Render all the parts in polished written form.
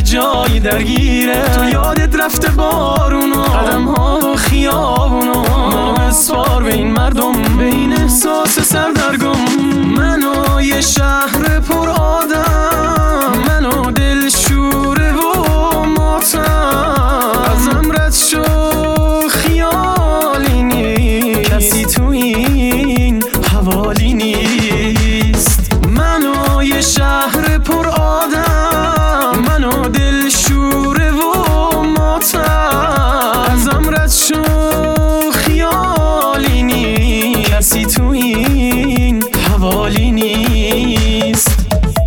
جایی درگیره. تو یادت رفته بارونو، قدم ها و خیابونو، منو اسوار به این مردم، به این احساس سردرگم. منو یه شهر پر آدم، منو دلشوره و ماتم، ازم رد شو خیالی نیست، کسی تو این حوالی نیست. منو یه شهر پر آدم، منو دلشوره و ماتم، ازم رد شو خیالی نیست، کسی تو این حوالی نیست.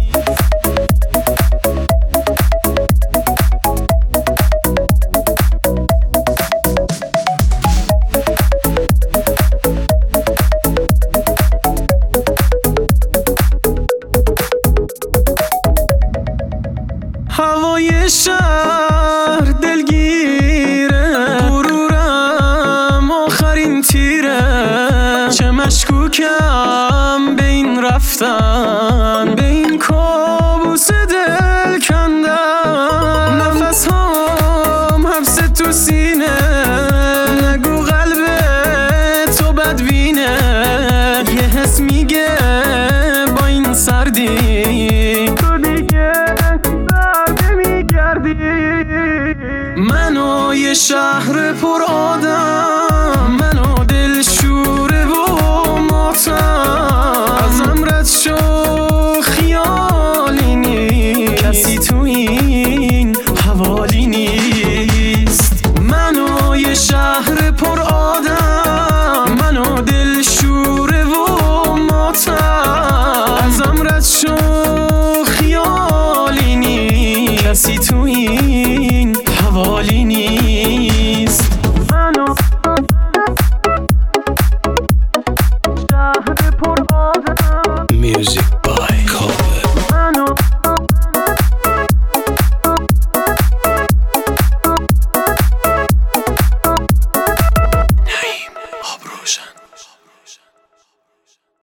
هوای شهر دلگیره، غرورم آخرین تیره، چه مشکوکم به این رفتن، به این کابوس دل کندن. نفس هام حبس تو سینه، نگو قلب تو بدبینه، یه حس میگه با این سردی تو دیگه منو یه شهر پر آدم،